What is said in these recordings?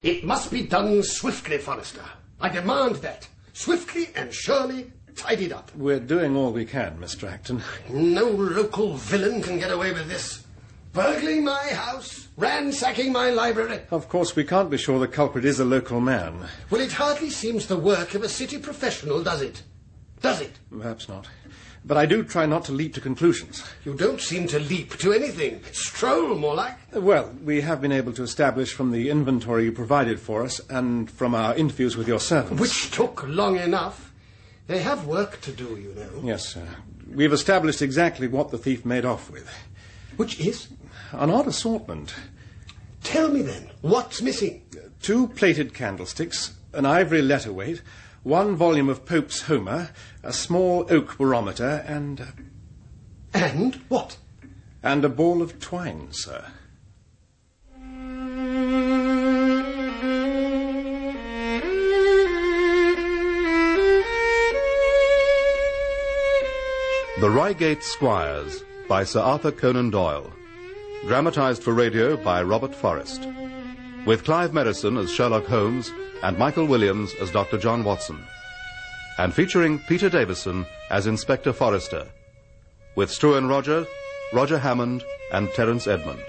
It must be done swiftly, Forrester. I demand that. Swiftly and surely tidied up. We're doing all we can, Mr. Acton. No local villain can get away with this. Burgling my house, ransacking my library. Of course, we can't be sure the culprit is a local man. Well, it hardly seems the work of a city professional, does it? Does it? Perhaps not. But I do try not to leap to conclusions. You don't seem to leap to anything. Stroll, more like. Well, we have been able to establish from the inventory you provided for us and from our interviews with your servants... Which took long enough. They have work to do, you know. Yes, sir. We've established exactly what the thief made off with. Which is? An odd assortment. Tell me then, what's missing? 2 plated candlesticks, an ivory letter weight, 1 volume of Pope's Homer, a small oak barometer, and... And what? And a ball of twine, sir. The Reigate Squires by Sir Arthur Conan Doyle. Dramatised for radio by Robert Forrest. With Clive Merrison as Sherlock Holmes and Michael Williams as Dr. John Watson. And featuring Peter Davison as Inspector Forrester. With Struan Roger, Roger Hammond and Terence Edmund.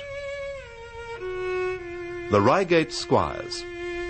The Reigate Squires.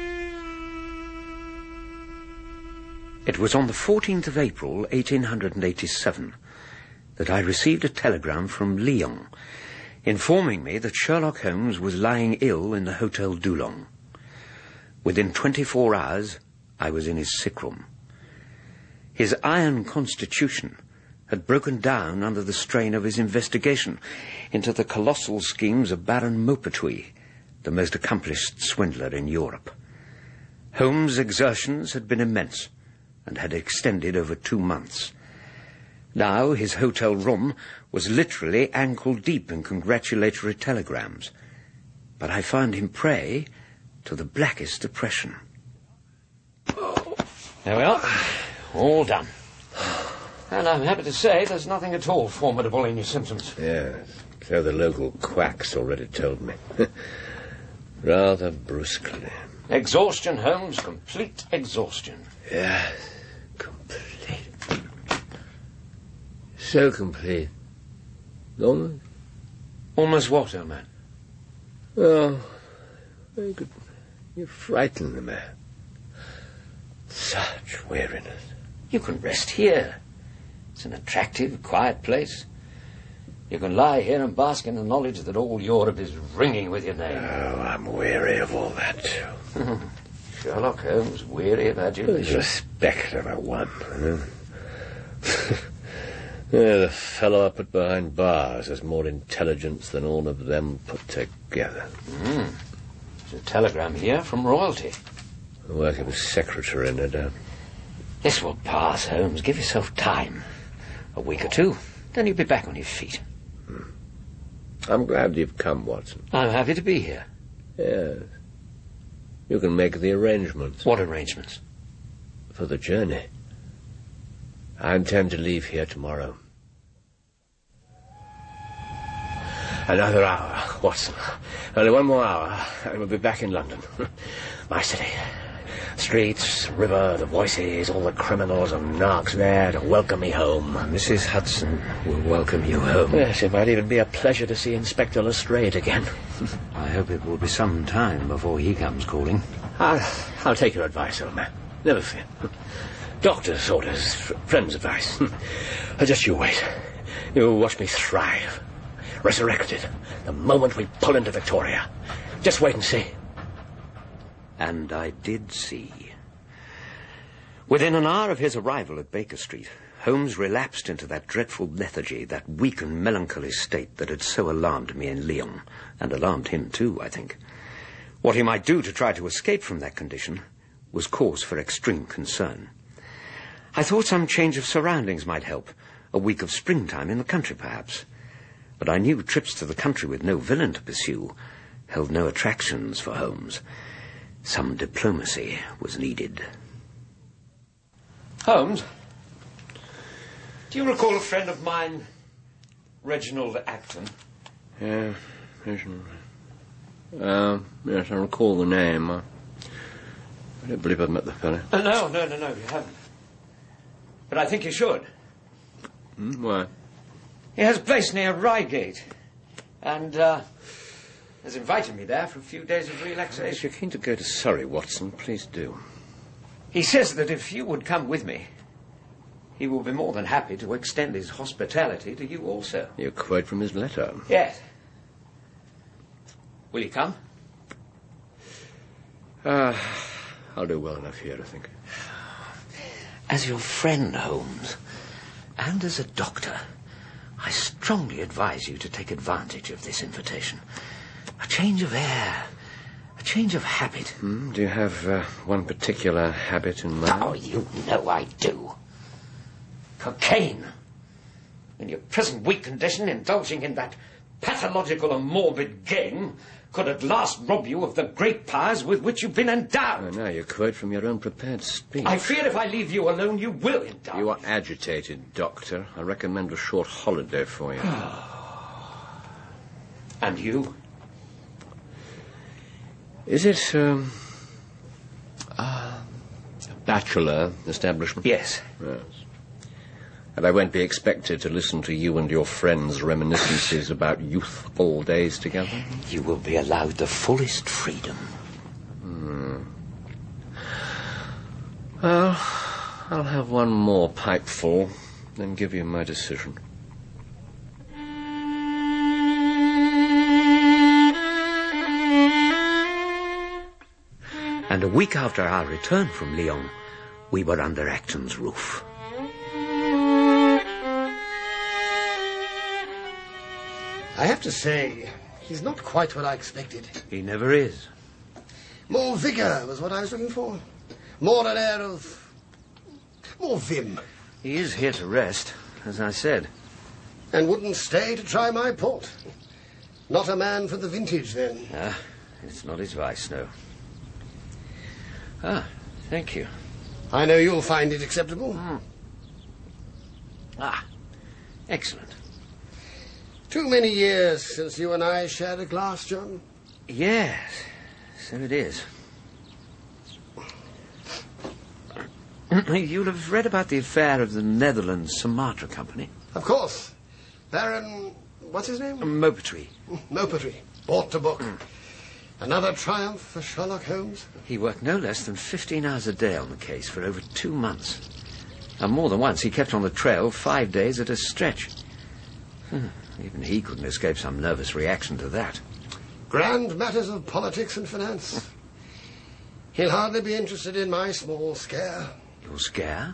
It was on the 14th of April, 1887, that I received a telegram from Lyon, informing me that Sherlock Holmes was lying ill in the Hotel Dulong. Within 24 hours, I was in his sick room. His iron constitution had broken down under the strain of his investigation into the colossal schemes of Baron Maupertuis, the most accomplished swindler in Europe. Holmes' exertions had been immense and had extended over 2 months. Now his hotel room was literally ankle-deep in congratulatory telegrams. But I found him prey to the blackest depression. There we are. All done. And I'm happy to say there's nothing at all formidable in your symptoms. Yes, so the local quacks already told me. Rather brusquely. Exhaustion, Holmes. Complete exhaustion. Yes, complete. So complete. Almost. Almost what, old man? Oh, very good. You frighten the man. Such weariness. You can rest here. It's an attractive, quiet place. You can lie here and bask in the knowledge that all Europe is ringing with your name. Oh, I'm weary of all that, too. Sherlock Holmes, weary of adulation. Respect of a one. Yeah, the fellow I put behind bars has more intelligence than all of them put together. There's a telegram here from royalty. Working with secretary, no doubt. This will pass, Holmes. Give yourself time. A week or 2. Then you'll be back on your feet. I'm glad you've come, Watson. I'm happy to be here. Yes. You can make the arrangements. What arrangements? For the journey. I intend to leave here tomorrow. Another hour, Watson. Only 1 more hour, and we'll be back in London. My city. Streets, river, the voices, all the criminals and narcs there to welcome me home. Mrs. Hudson will welcome you home. Yes, it might even be a pleasure to see Inspector Lestrade again. I hope it will be some time before he comes calling. I'll take your advice, old man. Never fear. Doctor's orders, friend's advice. Just you wait. You watch me thrive. Resurrected. The moment we pull into Victoria. Just wait and see. And I did see. Within an hour of his arrival at Baker Street, Holmes relapsed into that dreadful lethargy, that weak and melancholy state that had so alarmed me in Lyon, and alarmed him too, I think. What he might do to try to escape from that condition was cause for extreme concern. I thought some change of surroundings might help, a week of springtime in the country perhaps. But I knew trips to the country with no villain to pursue held no attractions for Holmes. Some diplomacy was needed. Holmes, do you recall a friend of mine, Reginald Acton? Yeah, Reginald. Yes, I recall the name. I don't believe I've met the fellow. No, you haven't. But I think you should. Why? He has a place near Reigate, and has invited me there for a few days of If relaxation. you're keen to go to Surrey, Watson, please do. He says that if you would come with me, he will be more than happy to extend his hospitality to you also. You quote from his letter. Yes. Will you come? I'll do well enough here, I think. As your friend, Holmes, and as a doctor, I strongly advise you to take advantage of this invitation. A change of air, a change of habit. Do you have one particular habit in mind? Oh, you know I do. Cocaine. In your present weak condition, indulging in that pathological and morbid game could at last rob you of the great powers with which you've been endowed. Now you quote from your own prepared speech. I fear if I leave you alone, you will indulge. You are agitated, Doctor. I recommend a short holiday for you. And you? Is it a bachelor establishment? Yes. Yes. And I won't be expected to listen to you and your friends' reminiscences about youthful days together? You will be allowed the fullest freedom. Well, I'll have one more pipeful, then give you my decision. And a week after our return from Lyon, we were under Acton's roof. I have to say, he's not quite what I expected. He never is. More vigour was what I was looking for. More an air of... more vim. He is here to rest, as I said. And wouldn't stay to try my port. Not a man for the vintage, then. It's not his vice, no. Thank you. I know you'll find it acceptable. Excellent. Too many years since you and I shared a glass, John. Yes, so it is. You'll have read about the affair of the Netherlands Sumatra Company. Of course. Baron... what's his name? Maupertuis. Maupertuis. Bought the book. Another triumph for Sherlock Holmes. He worked no less than 15 hours a day on the case for over 2 months. And more than once he kept on the trail 5 days at a stretch. Even he couldn't escape some nervous reaction to that. Grand matters of politics and finance. He'll hardly be interested in my small scare. Your scare?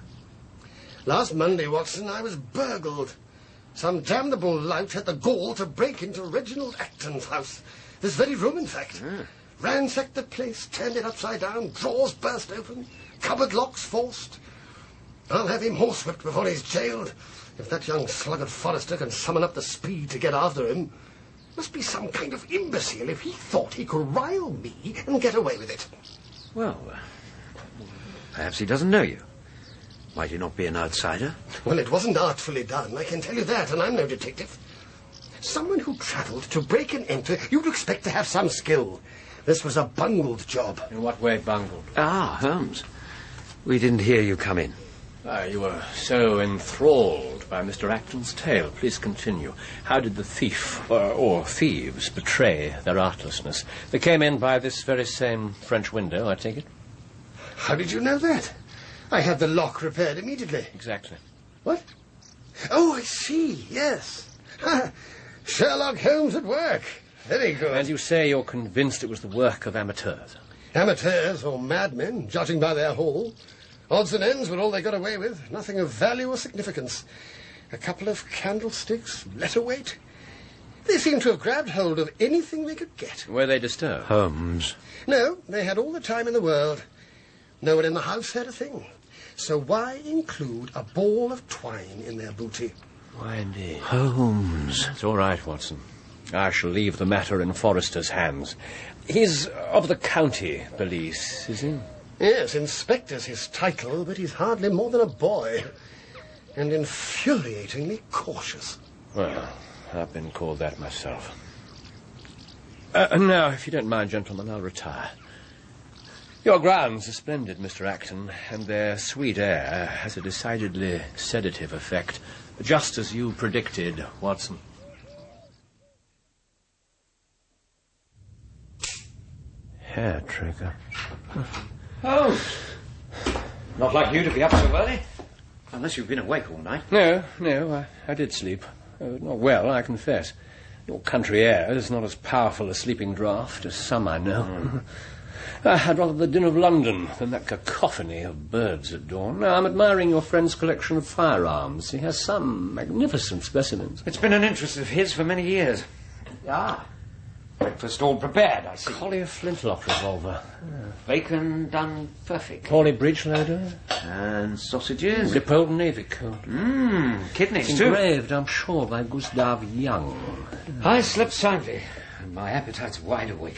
Last Monday, Watson, I was burgled. Some damnable lout had the gall to break into Reginald Acton's house. This very room, in fact. Ransacked the place, turned it upside down, drawers burst open, cupboard locks forced. I'll have him horsewhipped before he's jailed. If that young sluggard Forrester can summon up the speed to get after him, must be some kind of imbecile if he thought he could rile me and get away with it. Well, perhaps he doesn't know you. Might he not be an outsider? Well, it wasn't artfully done, I can tell you that, and I'm no detective. Someone who travelled to break and enter, you'd expect to have some skill. This was a bungled job. In what way bungled? Holmes. We didn't hear you come in. You were so enthralled by Mr. Acton's tale. Please continue. How did the thief, or thieves, betray their artlessness? They came in by this very same French window, I take it? How did you know that? I had the lock repaired immediately. Exactly. What? Oh, I see, yes. Sherlock Holmes at work. Very good. And you say you're convinced it was the work of amateurs? Amateurs or madmen, judging by their haul. Odds and ends were all they got away with. Nothing of value or significance. A couple of candlesticks, letter weight. They seem to have grabbed hold of anything they could get. Were they disturbed? Holmes. No, they had all the time in the world. No one in the house had a thing. So why include a ball of twine in their booty? Why, indeed. Holmes. It's all right, Watson. I shall leave the matter in Forrester's hands. He's of the county police, is he? Yes, inspector's his title, but he's hardly more than a boy. And infuriatingly cautious. Well, I've been called that myself. Now, if you don't mind, gentlemen, I'll retire. Your grounds are splendid, Mr. Acton, and their sweet air has a decidedly sedative effect, just as you predicted, Watson. Hair trigger. Oh, not like you to be up so early. Unless you've been awake all night. No, I did sleep. Not well, I confess. Your country air is not as powerful a sleeping draught as some I know. I had rather the din of London than that cacophony of birds at dawn. Now, I'm admiring your friend's collection of firearms. He has some magnificent specimens. It's been an interest of his for many years. Ah, breakfast all prepared, I see. Collier flintlock revolver. Bacon done perfect. Horley breech loader. And sausages. Ripoll navy coat. Kidneys, It's too. engraved, I'm sure, by Gustav Young. I slept soundly, and my appetite's wide awake.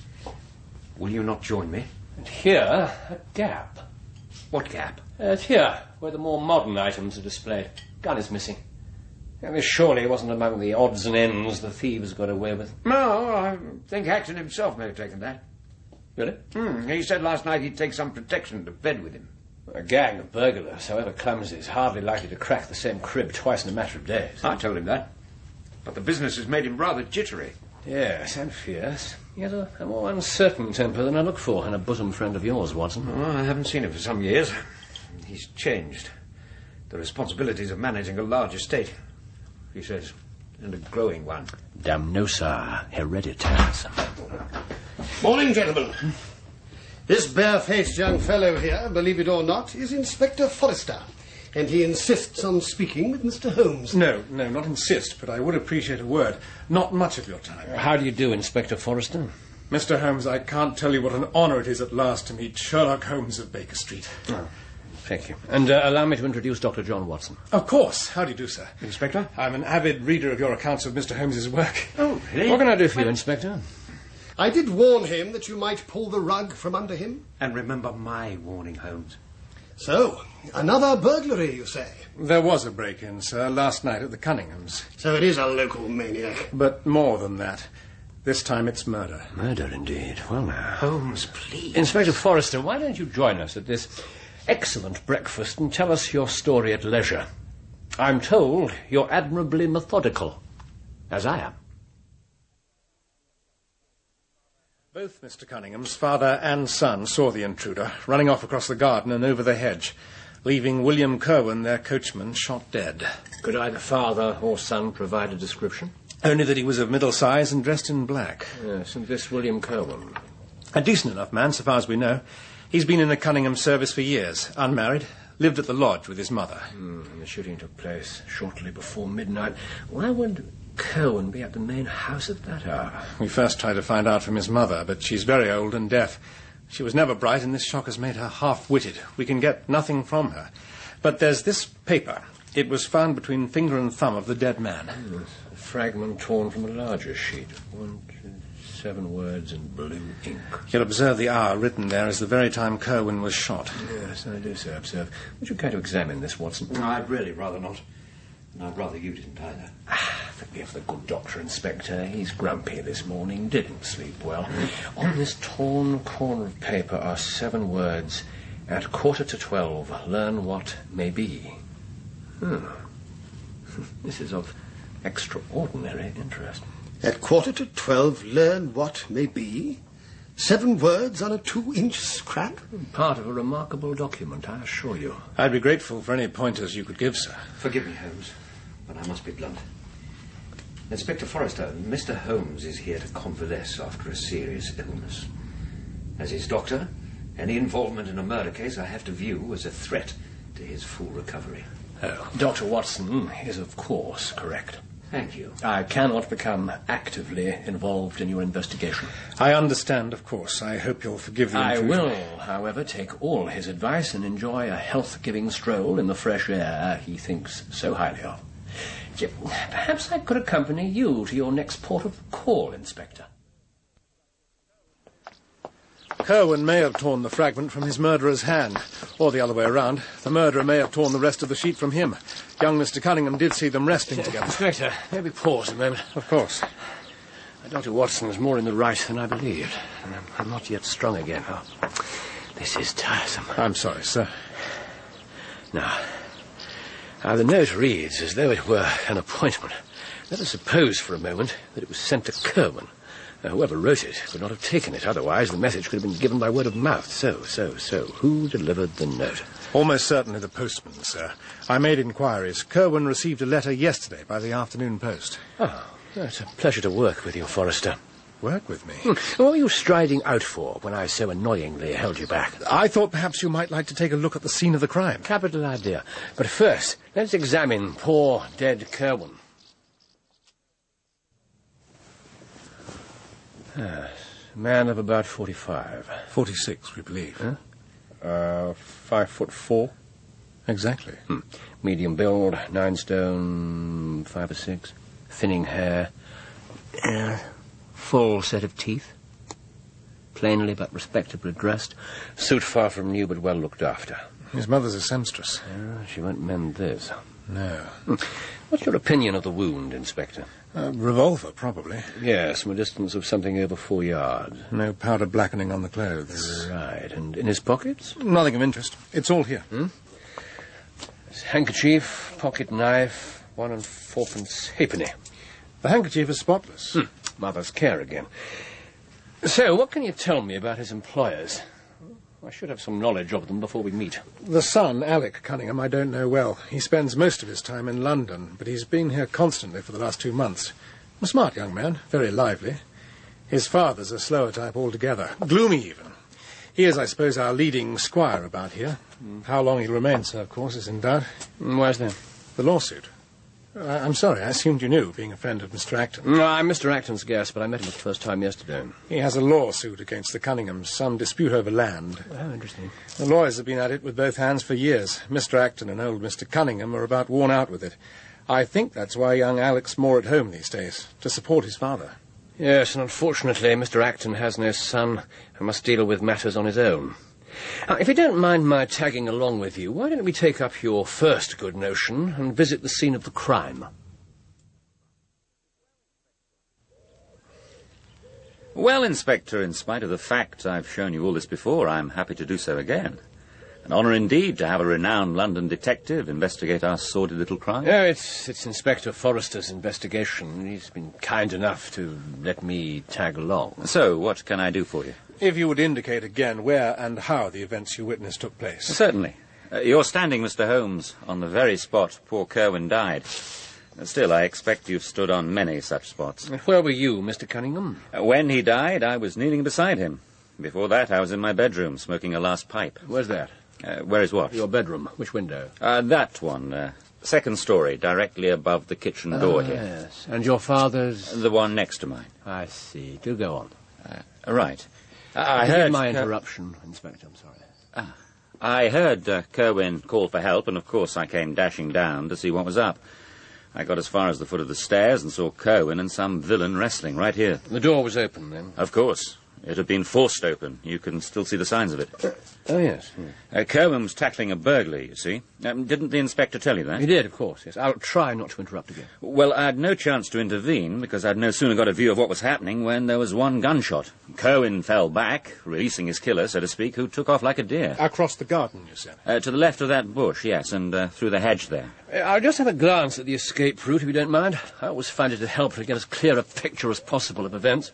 Will you not join me? And here, a gap. What gap? Here, where the more modern items are displayed. Gun is missing. And this surely wasn't among the odds and ends the thieves got away with. No, I think Acton himself may have taken that. Really? He said last night he'd take some protection to bed with him. A gang of burglars, however clumsy, is hardly likely to crack the same crib twice in a matter of days. I told him that. But the business has made him rather jittery. Yes, and fierce. He has a more uncertain temper than I look for in a bosom friend of yours, Watson. Oh, I haven't seen him for some years. He's changed. The responsibilities of managing a large estate, he says, and a growing one. Damnosa hereditatis. Morning, gentlemen. This bare-faced young fellow here, believe it or not, is Inspector Forrester, and he insists on speaking with Mr. Holmes. No, not insist, but I would appreciate a word. Not much of your time. How do you do, Inspector Forrester? Mr. Holmes, I can't tell you what an honour it is at last to meet Sherlock Holmes of Baker Street. Oh, thank you. And allow me to introduce Dr. John Watson. Of course. How do you do, sir? Inspector? I'm an avid reader of your accounts of Mr. Holmes's work. Oh, really? What can I do for you, Inspector? I did warn him that you might pull the rug from under him. And remember my warning, Holmes. So, another burglary, you say? There was a break-in, sir, last night at the Cunninghams. So it is a local maniac. But more than that. This time it's murder. Murder, indeed. Well, now. Holmes, please. Inspector Forrester, why don't you join us at this excellent breakfast and tell us your story at leisure? I'm told you're admirably methodical, as I am. Both Mr. Cunningham's father and son saw the intruder running off across the garden and over the hedge, leaving William Kerwin, their coachman, shot dead. Could either father or son provide a description? Only that he was of middle size and dressed in black. Yes, and this William Kerwin. A decent enough man, so far as we know. He's been in the Cunningham service for years, unmarried, lived at the lodge with his mother. And the shooting took place shortly before midnight. Why would Kerwin be at the main house at that hour? We first tried to find out from his mother, but she's very old and deaf. She was never bright, and this shock has made her half-witted. We can get nothing from her. But there's this paper. It was found between finger and thumb of the dead man. Yes, a fragment torn from a larger sheet. 1, 2, 7 words in blue ink. You'll observe the hour written there as the very time Kerwin was shot. Yes, I do so observe. Would you care to examine this, Watson? No, I'd really rather not. And I'd rather you didn't either. Forgive the good doctor, Inspector. He's grumpy this morning, didn't sleep well. On this torn corner of paper are 7 words. At 11:45, learn what may be. This is of extraordinary interest. At 11:45, learn what may be. 7 words on a 2-inch scrap? Part of a remarkable document, I assure you. I'd be grateful for any pointers you could give, sir. Forgive me, Holmes, but I must be blunt. Inspector Forrester, Mr. Holmes is here to convalesce after a serious illness. As his doctor, any involvement in a murder case I have to view as a threat to his full recovery. Oh, Dr. Watson is, of course, correct. Thank you. I cannot become actively involved in your investigation. I understand, of course. I hope you'll forgive the I intrusion. will, however, take all his advice and enjoy a health-giving stroll in the fresh air he thinks so highly of. Perhaps I could accompany you to your next port of call, Inspector. Kerwin may have torn the fragment from his murderer's hand, or the other way around. The murderer may have torn the rest of the sheet from him. Young Mr. Cunningham did see them resting together. Inspector, maybe pause a moment. Of course. Dr. Watson is more in the right than I believed. I'm not yet strong again. This is tiresome. I'm sorry, sir. Now, the note reads as though it were an appointment. Let us suppose for a moment that it was sent to Kerwin. Whoever wrote it could not have taken it. Otherwise, the message could have been given by word of mouth. So. Who delivered the note? Almost certainly the postman, sir. I made inquiries. Kerwin received a letter yesterday by the afternoon post. Oh, it's a pleasure to work with you, Forrester. Work with me? What were you striding out for when I so annoyingly held you back? I thought perhaps you might like to take a look at the scene of the crime. Capital idea. But first, let's examine poor dead Kerwin. Yes, a man of about 45. 46, we believe. Huh? 5'4". Exactly. Medium build, 9 stone, 5 or 6. Thinning hair. Full set of teeth. Plainly but respectably dressed. Suit far from new but well looked after. His mother's a seamstress. She won't mend this. No. What's your opinion of the wound, Inspector? A revolver, probably. Yes, from a distance of something over 4 yards. No powder blackening on the clothes. Right, and in his pockets? Nothing of interest. It's all here. His handkerchief, pocket knife, 1 4 halfpenny. The handkerchief is spotless. Mother's care again. So, what can you tell me about his employers? I should have some knowledge of them before we meet. The son, Alec Cunningham, I don't know well. He spends most of his time in London, but he's been here constantly for the last 2 months. A smart young man, very lively. His father's a slower type altogether, gloomy even. He is, I suppose, our leading squire about here. How long he'll remain, sir, of course, is in doubt. Where's that? The lawsuit. I'm sorry, I assumed you knew, being a friend of Mr. Acton. No, I'm Mr. Acton's guest, but I met him for the first time yesterday. He has a lawsuit against the Cunninghams, some dispute over land. Oh, interesting. The lawyers have been at it with both hands for years. Mr. Acton and old Mr. Cunningham are about worn out with it. I think that's why young Alec's more at home these days, to support his father. Yes, and unfortunately, Mr. Acton has no son and must deal with matters on his own. Now, if you don't mind my tagging along with you, why don't we take up your first good notion and visit the scene of the crime? Well, Inspector, in spite of the fact I've shown you all this before, I'm happy to do so again. An honour indeed to have a renowned London detective investigate our sordid little crime. No, it's Inspector Forrester's investigation. He's been kind enough to let me tag along. So, what can I do for you? If you would indicate again where and how the events you witnessed took place. Certainly. You're standing, Mr. Holmes, on the very spot poor Kerwin died. Still, I expect you've stood on many such spots. Where were you, Mr. Cunningham? When he died, I was kneeling beside him. Before that, I was in my bedroom, smoking a last pipe. Where's that? Where is what? Your bedroom. Which window? That one. Second story, directly above the kitchen door here. Yes. And your father's? The one next to mine. I see. Do go on. Right. I Forgive heard my interruption, Inspector. I'm sorry. I heard Kerwin call for help, and of course I came dashing down to see what was up. I got as far as the foot of the stairs and saw Kerwin and some villain wrestling right here. The door was open, then? Of course. It had been forced open. You can still see the signs of it. Oh, yes. Kerwin was tackling a burglar, you see. Didn't the inspector tell you that? He did, of course, yes. I'll try not to interrupt again. Well, I had no chance to intervene because I'd no sooner got a view of what was happening when there was one gunshot. Kerwin fell back, releasing his killer, so to speak, who took off like a deer. Across the garden, you said? To the left of that bush, yes, and through the hedge there. I'll just have a glance at the escape route, if you don't mind. I always find it a help to get as clear a picture as possible of events.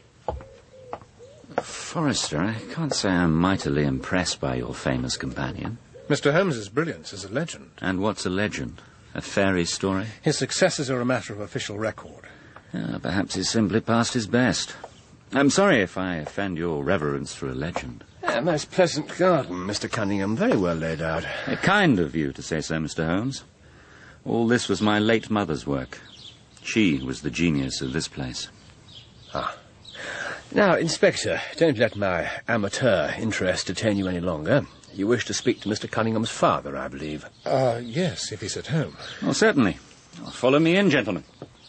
Forrester, I can't say I'm mightily impressed by your famous companion. Mr. Holmes's brilliance is a legend. And what's a legend? A fairy story? His successes are a matter of official record. Perhaps he's simply past his best. I'm sorry if I offend your reverence for a legend. A most pleasant garden, Mr. Cunningham. Very well laid out. Kind of you to say so, Mr. Holmes. All this was my late mother's work. She was the genius of this place. Now, Inspector, don't let my amateur interest detain you any longer. You wish to speak to Mr. Cunningham's father, I believe. Yes, if he's at home. Well, certainly. Follow me in, gentlemen.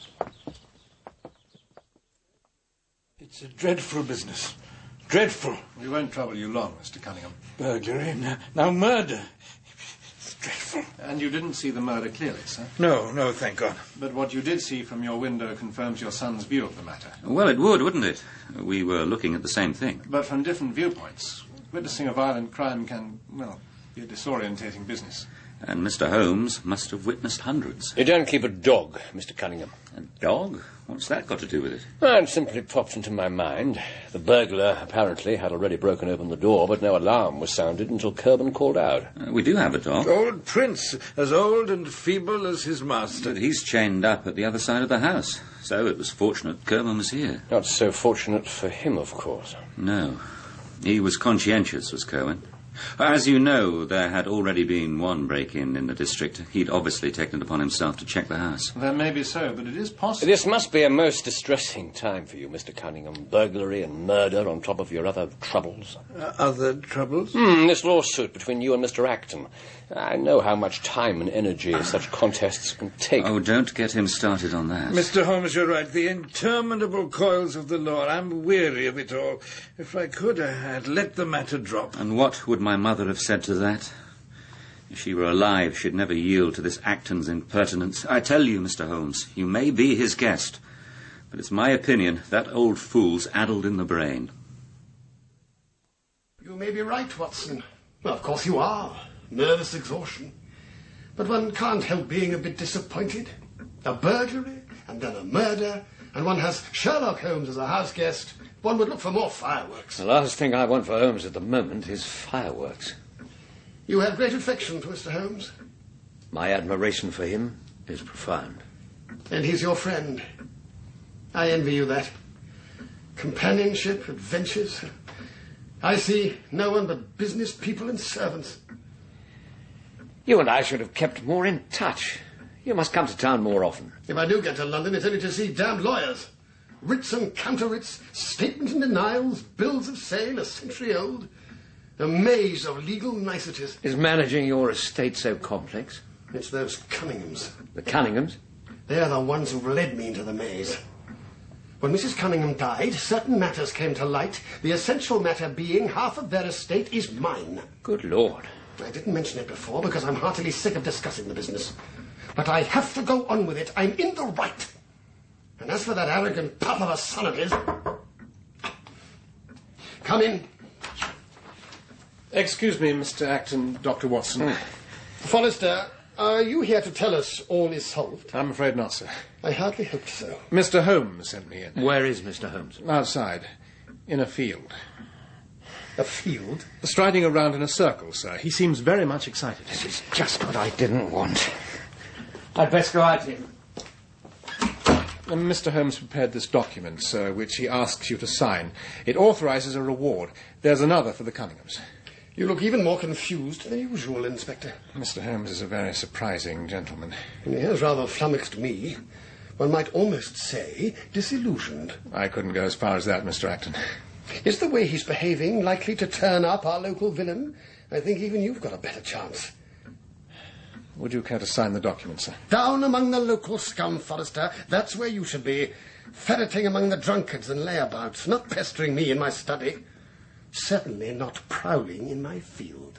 It's a dreadful business. Dreadful. We won't trouble you long, Mr. Cunningham. Burglary, now murder. It's dreadful. And you didn't see the murder clearly, sir? No, thank God. But what you did see from your window confirms your son's view of the matter. Well, it would, wouldn't it? We were looking at the same thing. But from different viewpoints. Witnessing a violent crime can, well, be a disorientating business. And Mr. Holmes must have witnessed hundreds. You don't keep a dog, Mr. Cunningham. A dog? What's that got to do with it? Well, it simply popped into my mind. The burglar apparently had already broken open the door, but no alarm was sounded until Kerban called out. We do have a dog. Old Prince, as old and feeble as his master. But he's chained up at the other side of the house. So it was fortunate Kerban was here. Not so fortunate for him, of course. No. He was conscientious, was Kerwin. As you know, there had already been one break-in in the district. He'd obviously taken it upon himself to check the house. That may be so, but it is possible. This must be a most distressing time for you, Mr. Cunningham. Burglary and murder on top of your other troubles. Other troubles? This lawsuit between you and Mr. Acton. I know how much time and energy such contests can take. Oh, don't get him started on that. Mr. Holmes, you're right. The interminable coils of the law. I'm weary of it all. If I could, I'd let the matter drop. And what would my mother have said to that? If she were alive, she'd never yield to this Acton's impertinence. I tell you, Mr. Holmes, you may be his guest, but it's my opinion that old fool's addled in the brain. You may be right, Watson. Well, of course you are. Nervous exhaustion. But one can't help being a bit disappointed. A burglary, and then a murder, and one has Sherlock Holmes as a house guest. One would look for more fireworks. The last thing I want for Holmes at the moment is fireworks. You have great affection for Mr. Holmes. My admiration for him is profound. And he's your friend. I envy you that. Companionship, adventures. I see no one but business people and servants. You and I should have kept more in touch. You must come to town more often. If I do get to London, it's only to see damned lawyers. Writs and counter-writs, statements and denials, bills of sale a century old. A maze of legal niceties. Is managing your estate so complex? It's those Cunninghams. The Cunninghams? They're the ones who've led me into the maze. When Mrs. Cunningham died, certain matters came to light, the essential matter being half of their estate is mine. Good Lord. I didn't mention it before because I'm heartily sick of discussing the business. But I have to go on with it. I'm in the right. And as for that arrogant pup of a son of his... Come in. Excuse me, Mr. Acton, Dr. Watson. Forrester, are you here to tell us all is solved? I'm afraid not, sir. I hardly hoped so. Mr. Holmes sent me in. Where is Mr. Holmes? Outside, in a field. A field? Striding around in a circle, sir. He seems very much excited. This is just what I didn't want. I'd best go out here. Mr. Holmes prepared this document, sir, which he asks you to sign. It authorises a reward. There's another for the Cunninghams. You look even more confused than usual, Inspector. Mr. Holmes is a very surprising gentleman. And he has rather flummoxed me. One might almost say disillusioned. I couldn't go as far as that, Mr. Acton. Is the way he's behaving likely to turn up our local villain? I think even you've got a better chance. Would you care to sign the document, sir? Down among the local scum, Forrester. That's where you should be. Ferreting among the drunkards and layabouts, not pestering me in my study. Certainly not prowling in my field.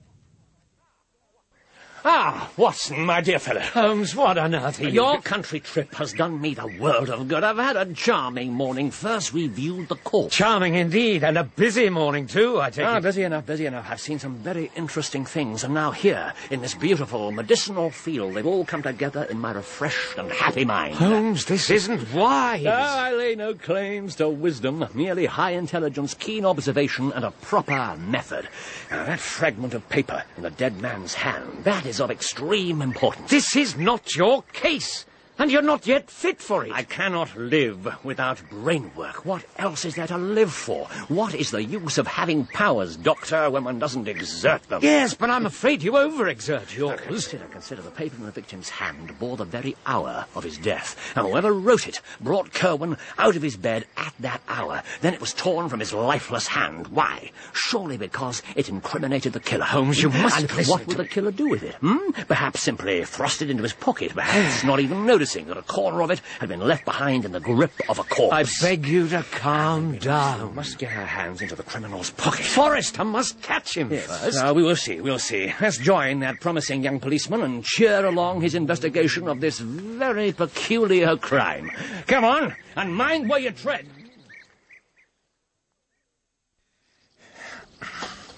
Ah, Watson, my dear fellow. Holmes, what on earth are you... Your country trip has done me the world of good. I've had a charming morning. First we viewed the court. Charming indeed, and a busy morning too, I take it. Busy enough, busy enough. I've seen some very interesting things, and now here, in this beautiful medicinal field, they've all come together in my refreshed and happy mind. Holmes, this isn't wise. No, I lay no claims to wisdom, merely high intelligence, keen observation, and a proper method. Now, that fragment of paper in the dead man's hand, that is of extreme importance. This is not your case, and you're not yet fit for it. I cannot live without brain work. What else is there to live for? What is the use of having powers, Doctor, when one doesn't exert them? Yes, but I'm afraid you overexert yours. Consider the paper in the victim's hand bore the very hour of his death. And whoever wrote it brought Kerwin out of his bed at that hour. Then it was torn from his lifeless hand. Why? Surely because it incriminated the killer. Holmes, you must And listen what would the killer do with it? Perhaps simply thrust it into his pocket. Perhaps not even noticing that a corner of it had been left behind in the grip of a corpse. I beg you to calm down. We must get our hands into the criminal's pocket. Forrester must catch him first. Now, we will see, we'll see. Let's join that promising young policeman and cheer along his investigation of this very peculiar crime. Come on, and mind where you tread.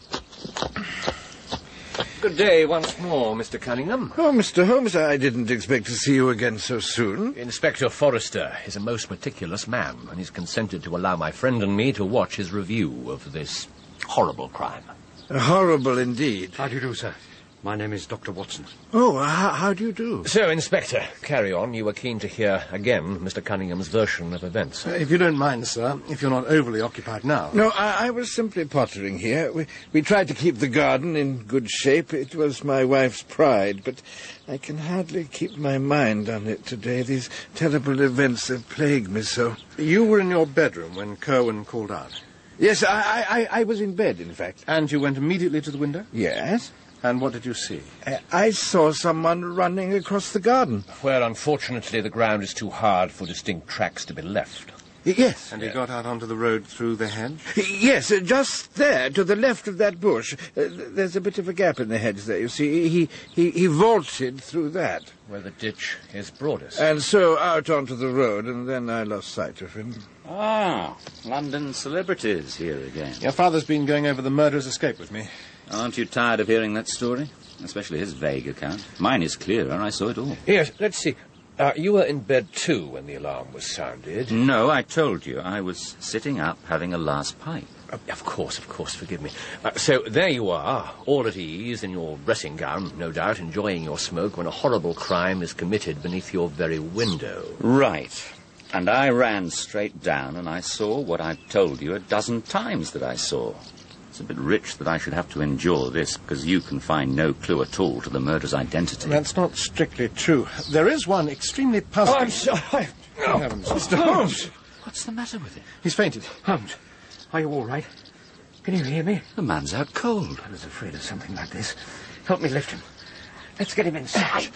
Good day once more, Mr. Cunningham. Oh, Mr. Holmes, I didn't expect to see you again so soon. Inspector Forrester is a most meticulous man, and he's consented to allow my friend and me to watch his review of this horrible crime. Horrible indeed. How do you do, sir? My name is Dr. Watson. Oh, how do you do? So, Inspector, carry on. You were keen to hear again Mr. Cunningham's version of events. If you don't mind, sir, if you're not overly occupied now. No, I was simply pottering here. We tried to keep the garden in good shape. It was my wife's pride, but I can hardly keep my mind on it today. These terrible events have plagued me so. You were in your bedroom when Kerwin called out. Yes, I was in bed, in fact. And you went immediately to the window? Yes. And what did you see? I saw someone running across the garden. Where, unfortunately, the ground is too hard for distinct tracks to be left. Yes. And he got out onto the road through the hedge? Yes, just there, to the left of that bush. There's a bit of a gap in the hedge there, you see. He vaulted through that. Where the ditch is broadest. And so out onto the road, and then I lost sight of him. Ah, London celebrities here again. Your father's been going over the murderer's escape with me. Aren't you tired of hearing that story? Especially his vague account. Mine is clearer. I saw it all. Yes, let's see. You were in bed too when the alarm was sounded. No, I told you. I was sitting up having a last pipe. Of course, forgive me. So there you are, all at ease in your dressing gown, no doubt, enjoying your smoke when a horrible crime is committed beneath your very window. Right. And I ran straight down and I saw what I've told you a dozen times that I saw. It's a bit rich that I should have to endure this because you can find no clue at all to the murderer's identity. That's not strictly true. There is one extremely puzzling... Oh, I'm sorry. Oh, heavens. Mr. Holmes! What's the matter with him? He's fainted. Holmes, are you all right? Can you hear me? The man's out cold. I was afraid of something like this. Help me lift him. Let's get him inside.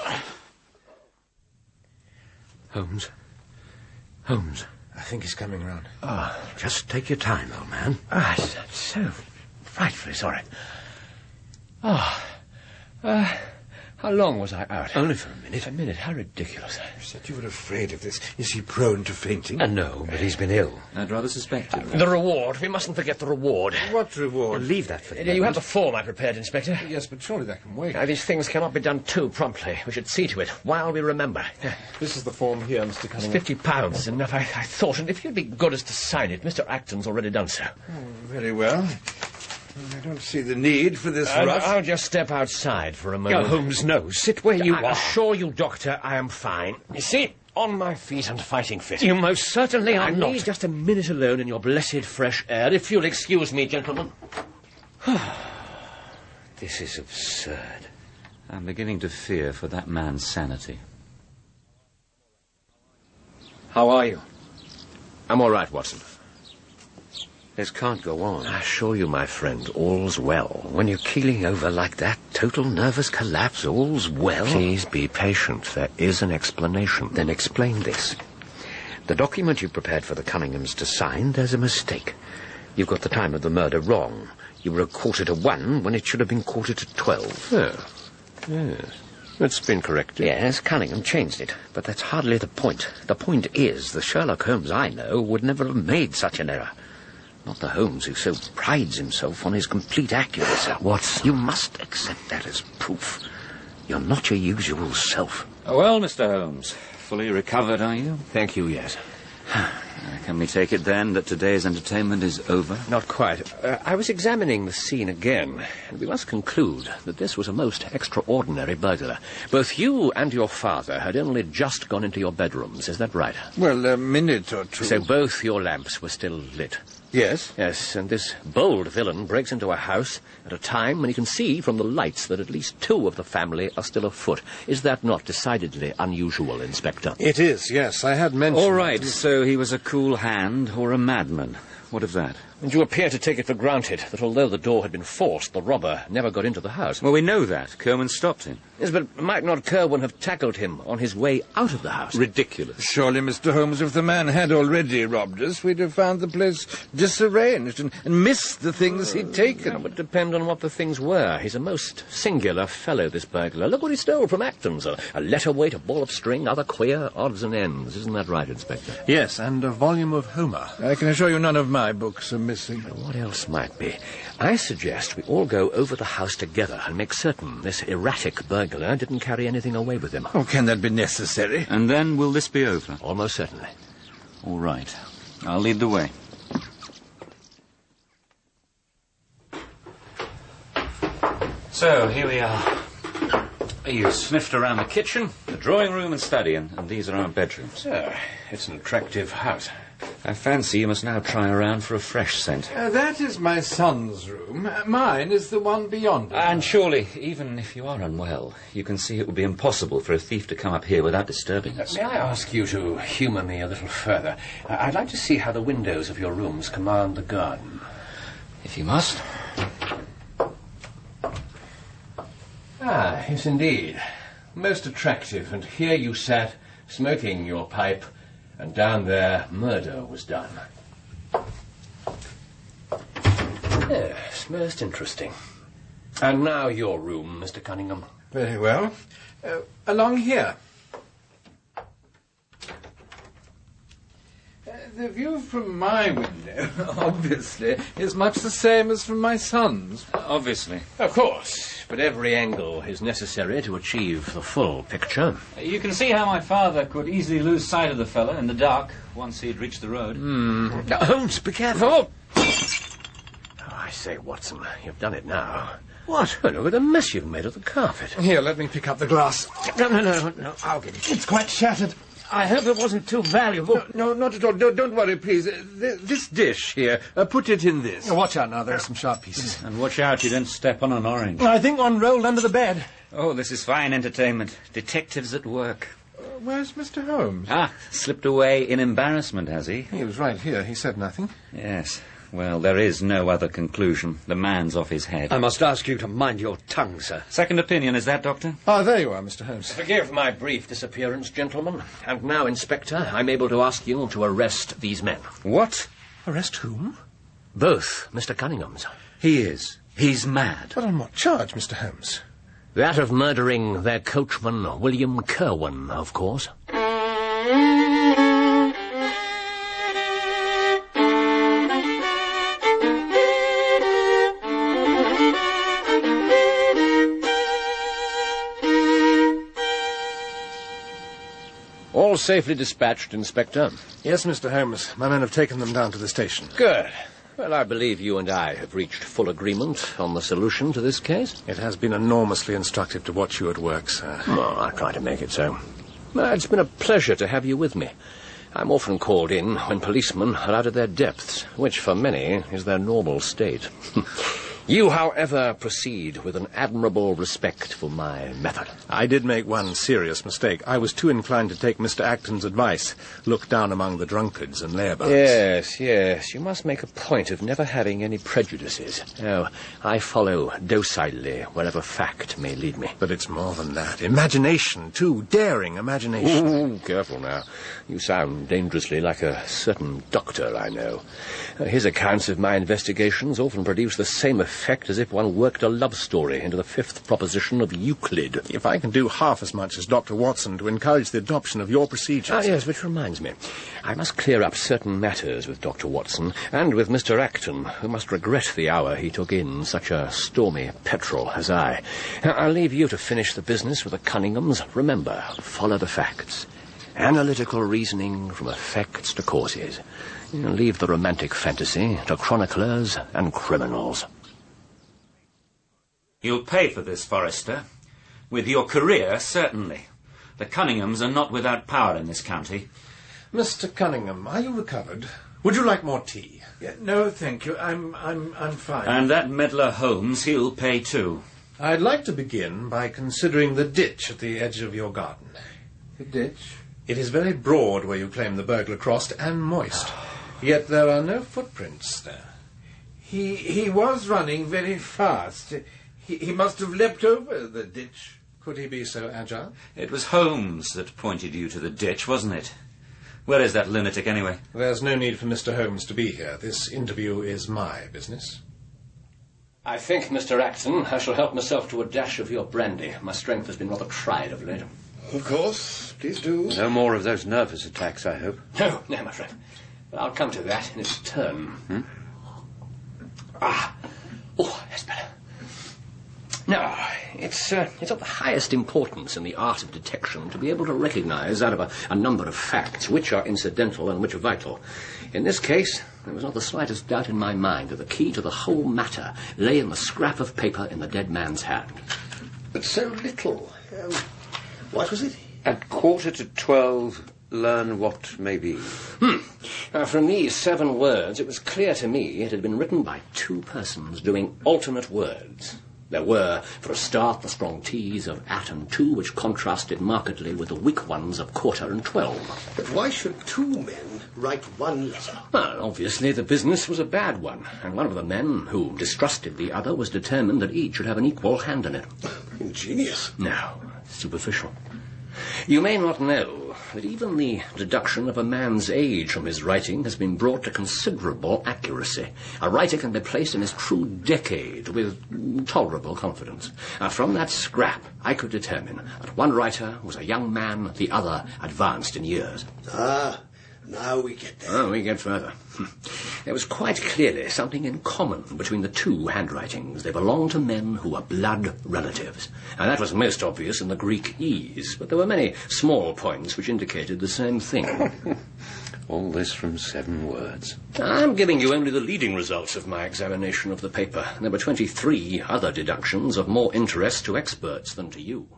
Holmes? Holmes? I think he's coming round. Just take your time, old man. I'm so frightfully sorry. How long was I out? Only for a minute. A minute? How ridiculous. You said you were afraid of this. Is he prone to fainting? No, but he's been ill. I'd rather suspect it. The reward. We mustn't forget the reward. What reward? Leave that for the You have moment. the form I prepared, Inspector. Yes, but surely that can wait. These things cannot be done too promptly. We should see to it while we remember. This is the form here, Mr. Cunningham. £50 is enough, I thought, and if you'd be good as to sign it, Mr. Acton's already done so. Very well. I don't see the need for this rush. I'll just step outside for a moment. Holmes, no. Sit where you I are. assure you, Doctor, I am fine. You see, on my feet and fighting fit. You most certainly are I not. need just a minute alone in your blessed fresh air, if you'll excuse me, gentlemen. This is absurd. I'm beginning to fear for that man's sanity. How are you? I'm all right, Watson. This can't go on. I assure you, my friend, all's well. When you're keeling over like that, total nervous collapse, all's well. Please be patient. There is an explanation. Then explain this. The document you prepared for the Cunninghams to sign, there's a mistake. You've got the time of the murder wrong. You were 1:45 when it should have been 12:45. Yes. It's been corrected. Yes, Cunningham changed it, but that's hardly the point. The point is, the Sherlock Holmes I know would never have made such an error. Not the Holmes who so prides himself on his complete accuracy. Watson. You must accept that as proof. You're not your usual self. Well, Mr. Holmes, fully recovered, are you? Thank you, yes. Can we take it then that today's entertainment is over? Not quite. I was examining the scene again, and we must conclude that this was a most extraordinary burglar. Both you and your father had only just gone into your bedrooms, is that right? Well, a minute or two. So both your lamps were still lit? Yes. Yes, and this bold villain breaks into a house at a time when he can see from the lights that at least two of the family are still afoot. Is that not decidedly unusual, Inspector? It is, yes. I had mentioned... All right, so he was a cool hand or a madman. What of that? And you appear to take it for granted that although the door had been forced, the robber never got into the house. Well, we know that. Kerwin stopped him. Yes, but might not Kerwin have tackled him on his way out of the house? Ridiculous. Surely, Mr. Holmes, if the man had already robbed us, we'd have found the place disarranged and missed the things he'd taken. That would depend on what the things were. He's a most singular fellow, this burglar. Look what he stole from Acton's. A letter weight, a ball of string, other queer odds and ends. Isn't that right, Inspector? Yes, and a volume of Homer. I can assure you none of my books are missing. What else might be? I suggest we all go over the house together and make certain this erratic burglar didn't carry anything away with him. Oh, can that be necessary? And then will this be over? Almost certainly. All right. I'll lead the way. So, here we are. You sniffed around the kitchen, the drawing room and study, and these are our bedrooms. It's an attractive house. I fancy you must now try around for a fresh scent. That is my son's room. Mine is the one beyond it. And surely, even if you are unwell, you can see it would be impossible for a thief to come up here without disturbing us. May I ask you to humour me a little further? I'd like to see how the windows of your rooms command the garden. If you must. Ah, yes, indeed. Most attractive. And here you sat, smoking your pipe, and down there murder was done. Yes, most interesting. And now your room, Mr. Cunningham. Very well. Along here. The view from my window, obviously, is much the same as from my son's. Obviously. Of course, but every angle is necessary to achieve the full picture. You can see how my father could easily lose sight of the fellow in the dark once he'd reached the road. Holmes, be careful! Oh, I say, Watson, you've done it now. What? Oh, look at the mess you've made of the carpet. Here, let me pick up the glass. No, I'll get it. It's quite shattered. I hope it wasn't too valuable. No, not at all. Don't worry, please. This dish here, put it in this. Watch out now, there are some sharp pieces. And watch out you don't step on an orange. I think one rolled under the bed. Oh, this is fine entertainment. Detectives at work. Where's Mr. Holmes? Slipped away in embarrassment, has he? He was right here. He said nothing. Yes. Well, there is no other conclusion. The man's off his head. I must ask you to mind your tongue, sir. Second opinion, is that, Doctor? Ah, there you are, Mr. Holmes. Forgive my brief disappearance, gentlemen. And now, Inspector, I'm able to ask you to arrest these men. What? Arrest whom? Both Mr. Cunninghams. He is. He's mad. But on what charge, Mr. Holmes? That of murdering their coachman, William Kerwin, of course. All safely dispatched, Inspector. Yes, Mr. Holmes. My men have taken them down to the station. Good. Well, I believe you and I have reached full agreement on the solution to this case. It has been enormously instructive to watch you at work, sir. Well, I'll try to make it so. It's been a pleasure to have you with me. I'm often called in when policemen are out of their depths, which for many is their normal state. You, however, proceed with an admirable respect for my method. I did make one serious mistake. I was too inclined to take Mr. Acton's advice, look down among the drunkards and layabouts. Yes. You must make a point of never having any prejudices. No, I follow docilely wherever fact may lead me. But it's more than that. Imagination, too. Daring imagination. Ooh, careful now. You sound dangerously like a certain doctor I know. His accounts of my investigations often produce the same effect as if one worked a love story into the fifth proposition of Euclid. If I can do half as much as Dr. Watson to encourage the adoption of your procedures... Yes, which reminds me. I must clear up certain matters with Dr. Watson and with Mr. Acton, who must regret the hour he took in such a stormy petrel as I. I'll leave you to finish the business with the Cunninghams. Remember, follow the facts. Analytical reasoning from effects to causes. Leave the romantic fantasy to chroniclers and criminals. You'll pay for this, Forrester. With your career, certainly. The Cunninghams are not without power in this county. Mr. Cunningham, are you recovered? Would you like more tea? No, thank you. I'm fine. And that meddler Holmes, he'll pay too. I'd like to begin by considering the ditch at the edge of your garden. The ditch? It is very broad where you claim the burglar crossed, and moist. Yet there are no footprints there. He was running very fast. He must have leapt over the ditch. Could he be so agile? It was Holmes that pointed you to the ditch, wasn't it? Where is that lunatic, anyway? There's no need for Mr. Holmes to be here. This interview is my business. I think, Mr. Acton, I shall help myself to a dash of your brandy. My strength has been rather tried of late. Of course. Please do. No more of those nervous attacks, I hope. No, my friend. But I'll come to that in its turn. Oh, that's better. Now, it's of the highest importance in the art of detection to be able to recognize out of a number of facts which are incidental and which are vital. In this case, there was not the slightest doubt in my mind that the key to the whole matter lay in the scrap of paper in the dead man's hand. But so little. What was it? At 11:45, learn what may be. From these 7 words, it was clear to me it had been written by 2 persons doing alternate words. There were, for a start, the strong T's of at and to, which contrasted markedly with the weak ones of quarter and 12. But why should 2 men write 1 letter? Well, obviously the business was a bad one, and one of the men, who distrusted the other, was determined that each should have an equal hand in it. Ingenious. No, superficial. You may not know that even the deduction of a man's age from his writing has been brought to considerable accuracy. A writer can be placed in his true decade with tolerable confidence. From that scrap, I could determine that one writer was a young man, the other advanced in years. Now we get there. Oh, we get further. There was quite clearly something in common between the 2 handwritings. They belonged to men who were blood relatives. And that was most obvious in the Greek E's, but there were many small points which indicated the same thing. All this from 7 words. I'm giving you only the leading results of my examination of the paper. There were 23 other deductions of more interest to experts than to you.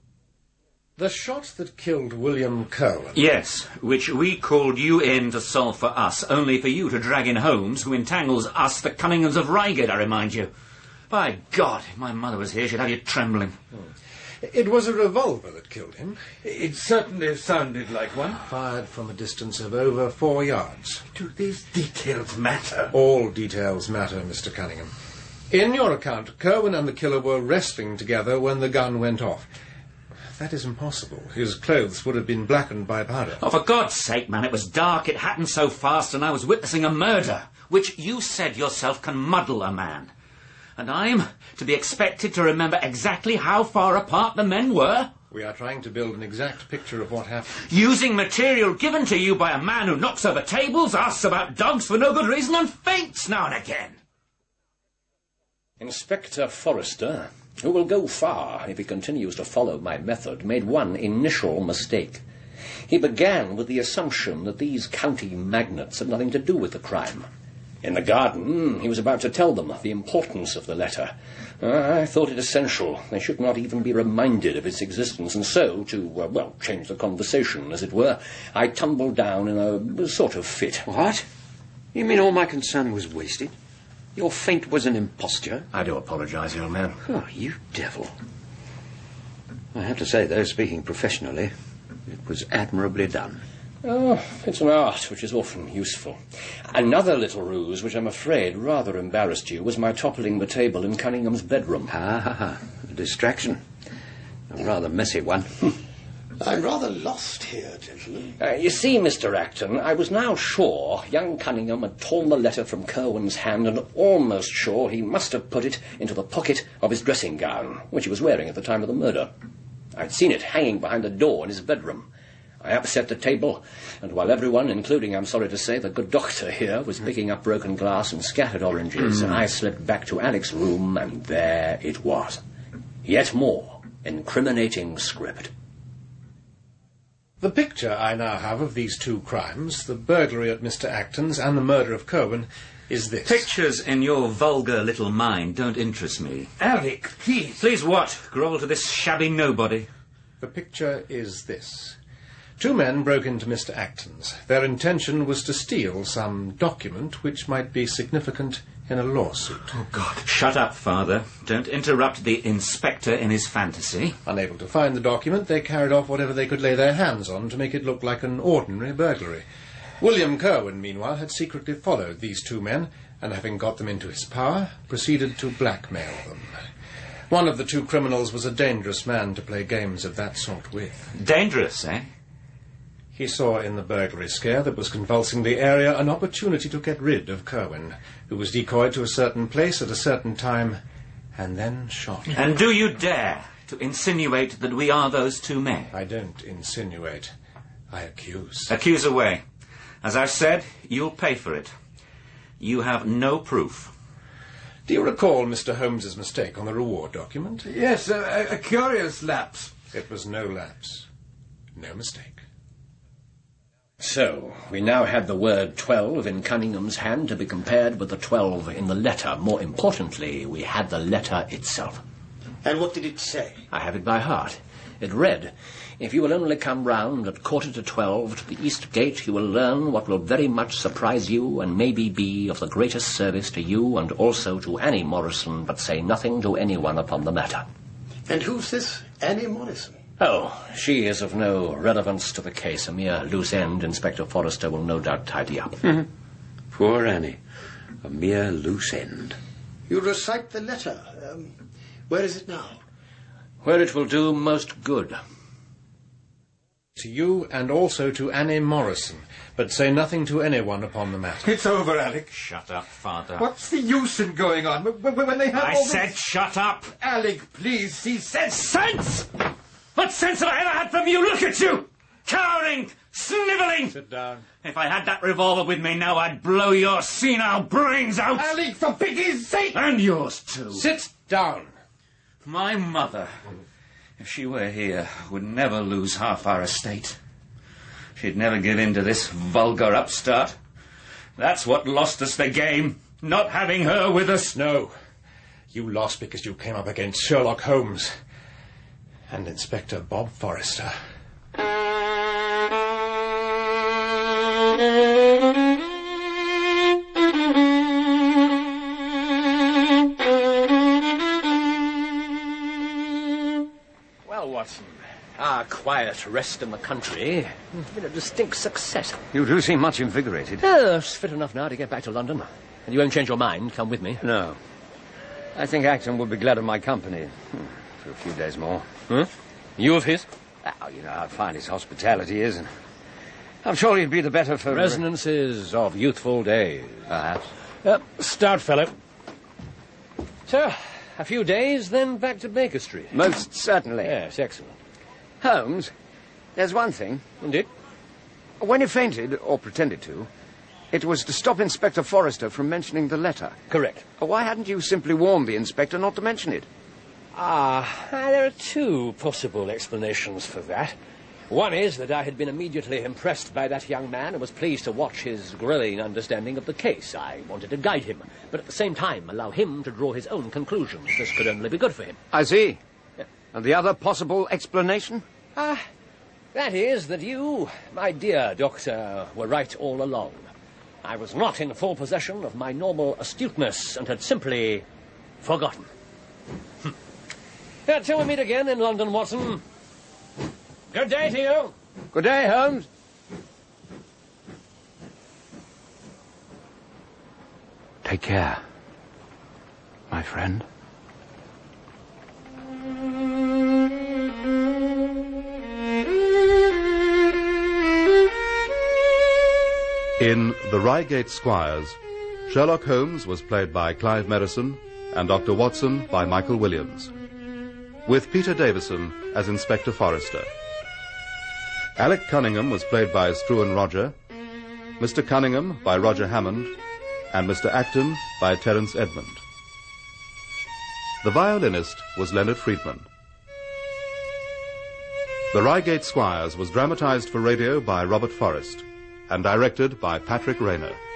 The shot that killed William Cowan. Yes, which we called you in to solve for us, only for you to drag in Holmes, who entangles us, the Cunninghams of Reigate, I remind you. By God, if my mother was here, she'd have you trembling. It was a revolver that killed him. It certainly sounded like one. Fired from a distance of over 4 yards. Do these details matter? All details matter, Mr. Cunningham. In your account, Cowan and the killer were wrestling together when the gun went off. That is impossible. His clothes would have been blackened by powder. Oh, for God's sake, man, it was dark, it happened so fast, and I was witnessing a murder, which you said yourself can muddle a man. And I'm to be expected to remember exactly how far apart the men were? We are trying to build an exact picture of what happened. Using material given to you by a man who knocks over tables, asks about dogs for no good reason, and faints now and again. Inspector Forrester, who will go far if he continues to follow my method, made one initial mistake. He began with the assumption that these county magnates had nothing to do with the crime. In the garden, he was about to tell them the importance of the letter. I thought it essential. They should not even be reminded of its existence, and so, to, change the conversation, as it were, I tumbled down in a sort of fit. What? You mean all my concern was wasted? Your feint was an imposture? I do apologise, old man. Oh, you devil. I have to say, though, speaking professionally, it was admirably done. Oh, it's an art which is often useful. Another little ruse, which I'm afraid rather embarrassed you, was my toppling the table in Cunningham's bedroom. A distraction. A rather messy one. I'm rather lost here, gentlemen. You see, Mr. Acton, I was now sure young Cunningham had torn the letter from Cowan's hand, and almost sure he must have put it into the pocket of his dressing gown, which he was wearing at the time of the murder. I'd seen it hanging behind the door in his bedroom. I upset the table, and while everyone, including, I'm sorry to say, the good doctor here, was picking up broken glass and scattered oranges, I slipped back to Alec's room, and there it was. Yet more incriminating script. The picture I now have of these 2 crimes, the burglary at Mr. Acton's and the murder of Cowan, is this. Pictures in your vulgar little mind don't interest me. Alec, please. Please what? Grovel to this shabby nobody? The picture is this. 2 men broke into Mr. Acton's. Their intention was to steal some document which might be significant in a lawsuit. Oh, God. Shut up, Father. Don't interrupt the inspector in his fantasy. Unable to find the document, they carried off whatever they could lay their hands on to make it look like an ordinary burglary. William Cowan, meanwhile, had secretly followed these 2 men, and having got them into his power, proceeded to blackmail them. One of the 2 criminals was a dangerous man to play games of that sort with. Dangerous, eh? He saw in the burglary scare that was convulsing the area an opportunity to get rid of Cowan, who was decoyed to a certain place at a certain time, and then shot. And do you dare to insinuate that we are those 2 men? I don't insinuate. I accuse. Accuse away. As I've said, you'll pay for it. You have no proof. Do you recall Mr. Holmes's mistake on the reward document? Yes, a curious lapse. It was no lapse. No mistake. So, we now had the word 12 in Cunningham's hand to be compared with the 12 in the letter. More importantly, we had the letter itself. And what did it say? I have it by heart. It read, "If you will only come round at 11:45 to the East Gate, you will learn what will very much surprise you and maybe be of the greatest service to you and also to Annie Morrison, but say nothing to anyone upon the matter." And who's this Annie Morrison? Oh, she is of no relevance to the case. A mere loose end Inspector Forrester will no doubt tidy up. Poor Annie. A mere loose end. You recite the letter. Where is it now? Where it will do most good. To you and also to Annie Morrison, but say nothing to anyone upon the matter. It's over, Alec. Shut up, Father. What's the use in going on when they have I all said this... shut up! Alec, please, he said... Sense! What sense have I ever had from you? Look at you! Cowering! Snivelling! Sit down. If I had that revolver with me now, I'd blow your senile brains out! Alec, for pity's sake! And yours too. Sit down. My mother, if she were here, would never lose half our estate. She'd never give in to this vulgar upstart. That's what lost us the game, not having her with us. No. You lost because you came up against Sherlock Holmes and Inspector Bob Forrester. Well, Watson, our quiet rest in the country has been a distinct success. You do seem much invigorated. It's fit enough now to get back to London. And you won't change your mind. Come with me. No. I think Acton would be glad of my company. For a few days more. Huh? You of his? Oh, you know how fine his hospitality is, and I'm sure he'd be the better for... Resonances of youthful days. Perhaps. Stout fellow. So, a few days, then back to Baker Street. Most certainly. Yes, excellent. Holmes, there's one thing. Indeed. When you fainted, or pretended to, it was to stop Inspector Forrester from mentioning the letter. Correct. Why hadn't you simply warned the inspector not to mention it? There are two possible explanations for that. One is that I had been immediately impressed by that young man and was pleased to watch his growing understanding of the case. I wanted to guide him, but at the same time allow him to draw his own conclusions. This could only be good for him. I see. Yeah. And the other possible explanation? That is that you, my dear doctor, were right all along. I was not in full possession of my normal astuteness and had simply forgotten. Till we meet again in London, Watson. Good day to you. Good day, Holmes. Take care, my friend. In The Reigate Squires, Sherlock Holmes was played by Clive Merrison and Dr. Watson by Michael Williams, with Peter Davison as Inspector Forrester. Alec Cunningham was played by Struan Roger, Mr. Cunningham by Roger Hammond, and Mr. Acton by Terence Edmund. The violinist was Leonard Friedman. The Reigate Squires was dramatized for radio by Robert Forrest and directed by Patrick Rayner.